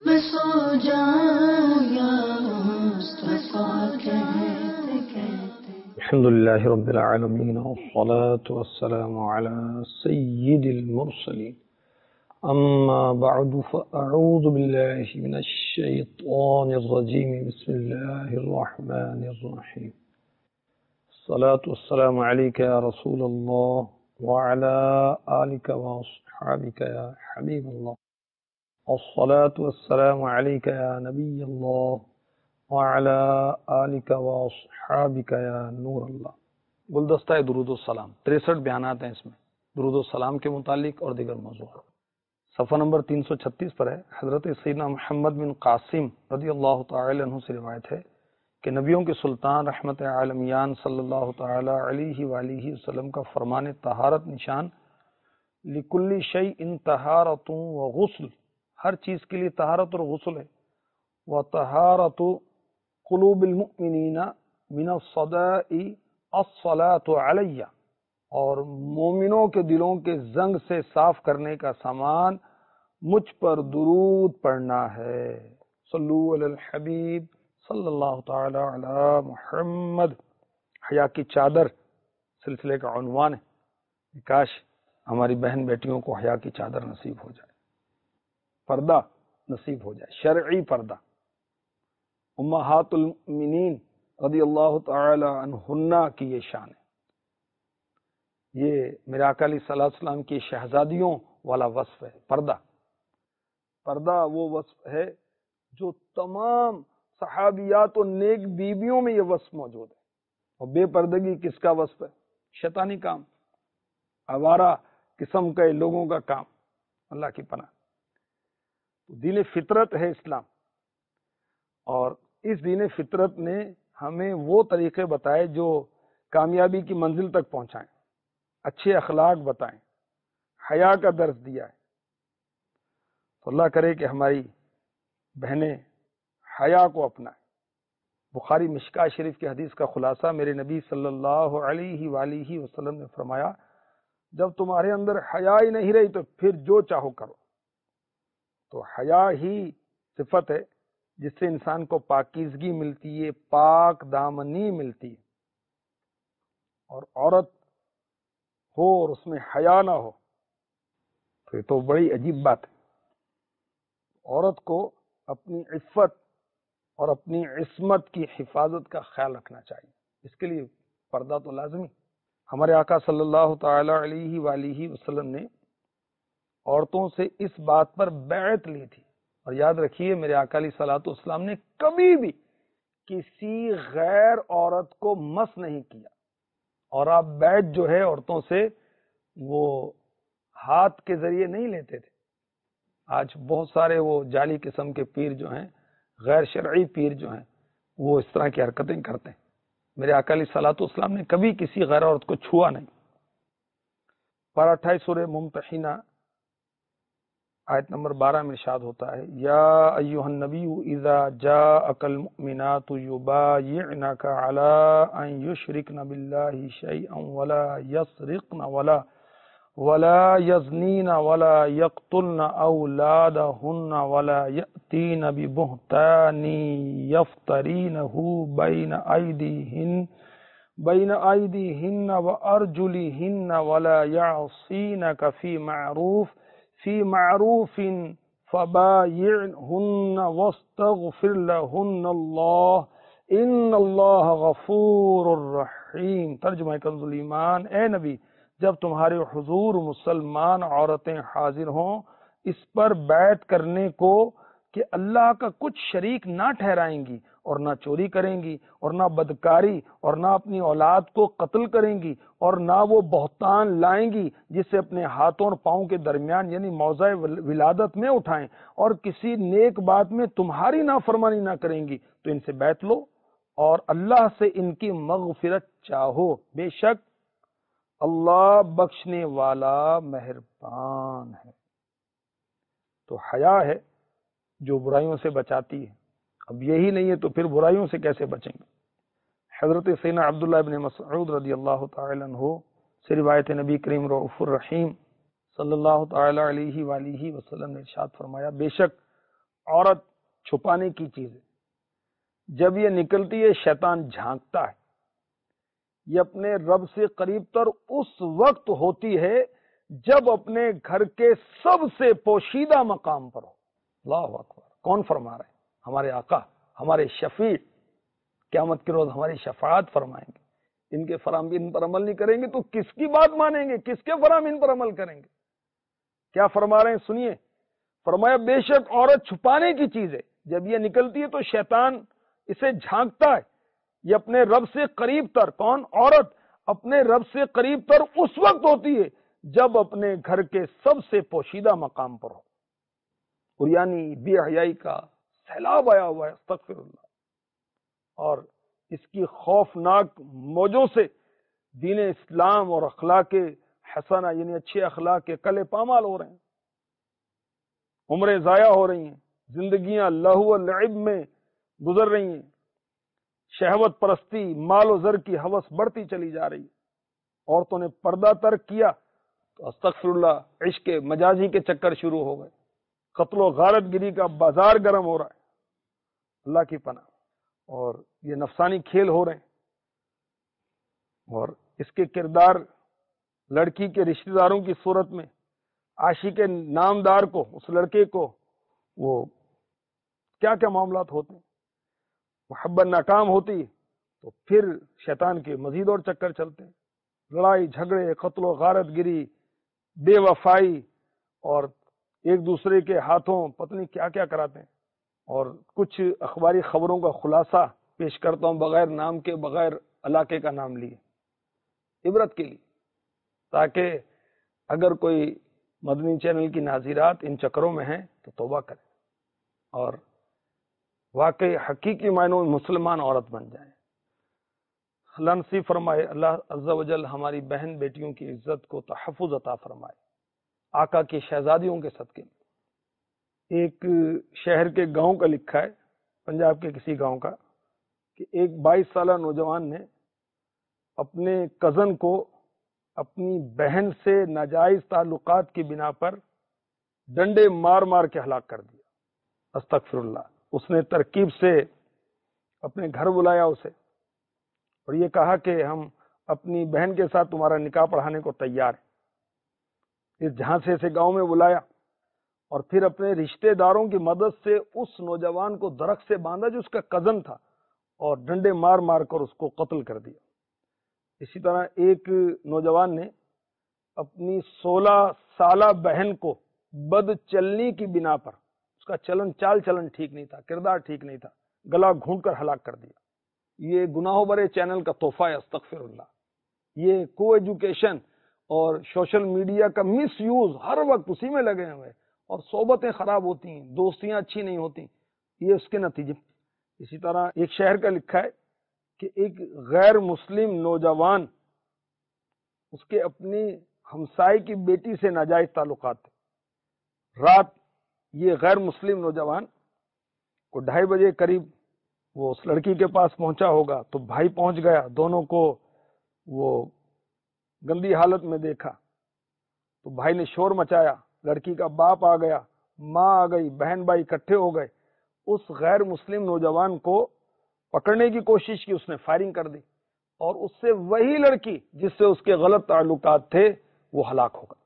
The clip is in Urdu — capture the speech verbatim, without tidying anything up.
میں سو جاؤں یا مصطفیٰ کہتے کہتے. الحمد للہ رب العالمین والصلاة والسلام علی سید المرسلین. اما بعد فاعوذ باللہ من الشیطان الرجیم. بسم اللہ الرحمن الرحیم. الصلاة والسلام علیک یا رسول اللہ وعلی آلک واصحابک یا حبیب اللہ. الصلاة والسلام علیک یا نبی اللہ وعلی آلک واصحابک یا نور اللہ. گلدستہ درود السلام، تریسٹھ بیانات ہیں اس میں درود السلام کے متعلق اور دیگر موضوعات. صفحہ نمبر تین سو چھتیس پر ہے. حضرت سیدنا محمد بن قاسم رضی اللہ تعالی عنہ سے روایت ہے کہ نبیوں کے سلطان رحمت عالمیان صلی اللہ تعالی علیہ وآلہ وسلم کا فرمان طہارت نشان لکل شیء طہارۃ و غسل، ہر چیز کے لیے طہارت اور غسل ہے. وطہارۃ قلوب المؤمنین من الصداء الصلاۃ علیہ، اور مومنوں کے دلوں کے زنگ سے صاف کرنے کا سامان مجھ پر درود پڑھنا ہے. صلو علی الحبیب صلی اللہ تعالی علی محمد. حیا کی چادر سلسلے کا عنوان ہے. کاش ہماری بہن بیٹیوں کو حیا کی چادر نصیب ہو جائے، پردہ نصیب ہو جائے، شرعی پردہ. امہات المؤمنین رضی اللہ تعالی عنہن کی یہ شان ہے. یہ میرے آقا علیہ الصلوۃ والسلام کی شہزادیوں والا وصف ہے. پردہ پردہ وہ وصف ہے جو تمام صحابیات و نیک بیبیوں میں یہ وصف موجود ہے. اور بے پردگی کس کا وصف ہے؟ شیطانی کام، آوارہ قسم کے لوگوں کا کام. اللہ کی پناہ. دین فطرت ہے اسلام، اور اس دین فطرت نے ہمیں وہ طریقے بتائے جو کامیابی کی منزل تک پہنچائیں، اچھے اخلاق بتائیں، حیا کا درس دیا ہے. تو اللہ کرے کہ ہماری بہنیں حیا کو اپنائیں. بخاری مشکاہ شریف کی حدیث کا خلاصہ میرے نبی صلی اللہ علیہ وآلہ وسلم نے فرمایا، جب تمہارے اندر حیا ہی نہیں رہی تو پھر جو چاہو کرو. تو حیا ہی صفت ہے جس سے انسان کو پاکیزگی ملتی ہے، پاک دامنی ملتی ہے. اور عورت ہو اور اس میں حیا نہ ہو تو یہ تو بڑی عجیب بات ہے. عورت کو اپنی عفت اور اپنی عصمت کی حفاظت کا خیال رکھنا چاہیے. اس کے لیے پردہ تو لازمی. ہمارے آقا صلی اللہ تعالی علیہ وآلہ وسلم نے عورتوں سے اس بات پر بیعت لی تھی. اور یاد رکھیے میرے آقا علیہ الصلوۃ والسلام نے کبھی بھی کسی غیر عورت کو مس نہیں کیا. اور آپ بیعت جو ہے عورتوں سے وہ ہاتھ کے ذریعے نہیں لیتے تھے. آج بہت سارے وہ جعلی قسم کے پیر جو ہیں، غیر شرعی پیر جو ہیں، وہ اس طرح کی حرکتیں کرتے ہیں. میرے آقا علیہ الصلوۃ والسلام نے کبھی کسی غیر عورت کو چھوا نہیں. پارہ اٹھائیس سورہ ممتحنہ آیت نمبر بارہ میں ارشاد ہوتا ہے، یا ایھا النبی اذا جاءک المؤمنات یبایعنک علی ان یشرکن باللہ شیئا ولا یسرقن ولا ولا یزنین ولا یقتلن اولادہن ولا یأتین ببہتان یفترینہ بین ایدیہن بین ایدیہن وارجلہن ولا یعصینک فی معروف فی معروف فبایعہن واستغفر لہن اللہ ان اللہ غفور رحیم. ترجمہ کنز الایمان، اے نبی جب تمہارے حضور مسلمان عورتیں حاضر ہوں اس پر بیعت کرنے کو کہ اللہ کا کچھ شریک نہ ٹھہرائیں گی، اور نہ چوری کریں گی، اور نہ بدکاری، اور نہ اپنی اولاد کو قتل کریں گی، اور نہ وہ بہتان لائیں گی جسے اپنے ہاتھوں اور پاؤں کے درمیان یعنی موضع ولادت میں اٹھائیں، اور کسی نیک بات میں تمہاری نافرمانی نہ کریں گی، تو ان سے بیعت لو اور اللہ سے ان کی مغفرت چاہو، بے شک اللہ بخشنے والا مہربان ہے. تو حیا ہے جو برائیوں سے بچاتی ہے. اب یہی نہیں ہے تو پھر برائیوں سے کیسے بچیں گے؟ حضرت سیدنا عبداللہ ابن مسعود رضی اللہ تعالی عنہ سے روایت نبی کریم رؤوف الرحیم صلی اللہ تعالی علیہ وآلہ وسلم نے ارشاد فرمایا، بے شک عورت چھپانے کی چیز ہے. جب یہ نکلتی ہے شیطان جھانکتا ہے. یہ اپنے رب سے قریب تر اس وقت ہوتی ہے جب اپنے گھر کے سب سے پوشیدہ مقام پر ہو. اللہ اکبر. کون فرما رہے ہیں؟ ہمارے آقا، ہمارے شفیع. قیامت کے روز ہماری شفاعت فرمائیں گے. ان کے فرامین پر عمل نہیں کریں گے تو کس کی بات مانیں گے؟ کس کے فرامین پر عمل کریں گے؟ کیا فرما رہے ہیں سنیے. فرمایا بے شک عورت چھپانے کی چیز ہے. جب یہ نکلتی ہے تو شیطان اسے جھانکتا ہے. یہ اپنے رب سے قریب تر، کون؟ عورت اپنے رب سے قریب تر اس وقت ہوتی ہے جب اپنے گھر کے سب سے پوشیدہ مقام پر ہو. اور یعنی بے حیائی کا سیلاب آیا ہوا ہے، استغفر اللہ. اور اس کی خوفناک موجوں سے دین اسلام اور اخلاق حسنہ یعنی اچھے اخلاق کے کلے پامال ہو رہے ہیں. عمریں ضائع ہو رہی ہیں، زندگیاں لہو و لعب میں گزر رہی ہیں. شہوت پرستی، مال و زر کی ہوس بڑھتی چلی جا رہی ہے. عورتوں نے پردہ ترک کیا تو استغفر اللہ عشق مجازی کے چکر شروع ہو گئے. قتل و غارت گری کا بازار گرم ہو رہا ہے. اللہ کی پناہ. اور یہ نفسانی کھیل ہو رہے ہیں. اور اس کے کردار لڑکی کے رشتہ داروں کی صورت میں عاشق نامدار کو، اس لڑکے کو، وہ کیا کیا معاملات ہوتے ہیں. محبت ناکام ہوتی تو پھر شیطان کے مزید اور چکر چلتے ہیں. لڑائی جھگڑے، قتل و غارت گری، بے وفائی، اور ایک دوسرے کے ہاتھوں پتنی کیا کیا کراتے ہیں. اور کچھ اخباری خبروں کا خلاصہ پیش کرتا ہوں بغیر نام کے، بغیر علاقے کا نام لیے، عبرت کے لیے، تاکہ اگر کوئی مدنی چینل کی ناظرات ان چکروں میں ہیں تو توبہ کریں اور واقعی حقیقی معنوں میں مسلمان عورت بن جائیں. اللہ نصیب فرمائے. اللہ عز و جل ہماری بہن بیٹیوں کی عزت کو تحفظ عطا فرمائے آقا کی شہزادیوں کے صدقے. ایک شہر کے گاؤں کا لکھا ہے، پنجاب کے کسی گاؤں کا، کہ ایک بائیس سالہ نوجوان نے اپنے کزن کو اپنی بہن سے ناجائز تعلقات کی بنا پر ڈنڈے مار مار کے ہلاک کر دیا. استغفر اللہ. اس نے ترکیب سے اپنے گھر بلایا اسے اور یہ کہا کہ ہم اپنی بہن کے ساتھ تمہارا نکاح پڑھانے کو تیار ہیں. اس جھانسے سے گاؤں میں بلایا اور پھر اپنے رشتہ داروں کی مدد سے اس نوجوان کو درخت سے باندھا جو اس کا کزن تھا اور ڈنڈے مار مار کر اس کو قتل کر دیا. اسی طرح ایک نوجوان نے اپنی سولہ سالہ بہن کو بد چلنی کی بنا پر، اس کا چلن چال چلن ٹھیک نہیں تھا، کردار ٹھیک نہیں تھا، گلا گھونٹ کر ہلاک کر دیا. یہ گناہوں برے چینل کا تحفہ ہے. استغفر اللہ. یہ کو ایجوکیشن اور سوشل میڈیا کا مس یوز ہر وقت اسی میں لگے ہوئے اور صحبتیں خراب ہوتی ہیں، دوستیاں اچھی نہیں ہوتی، یہ اس کے نتیجے. اسی طرح ایک شہر کا لکھا ہے کہ ایک غیر مسلم نوجوان، اس کے اپنی ہمسائے کی بیٹی سے ناجائز تعلقات تھے. رات یہ غیر مسلم نوجوان کو ڈھائی بجے قریب وہ اس لڑکی کے پاس پہنچا ہوگا تو بھائی پہنچ گیا. دونوں کو وہ گندی حالت میں دیکھا تو بھائی نے شور مچایا. لڑکی کا باپ آ گیا، ماں آ گئی، بہن بھائی اکٹھے ہو گئے. اس غیر مسلم نوجوان کو پکڑنے کی کوشش کی، اس نے فائرنگ کر دی اور اس سے وہی لڑکی جس سے اس کے غلط تعلقات تھے وہ ہلاک ہو گئی.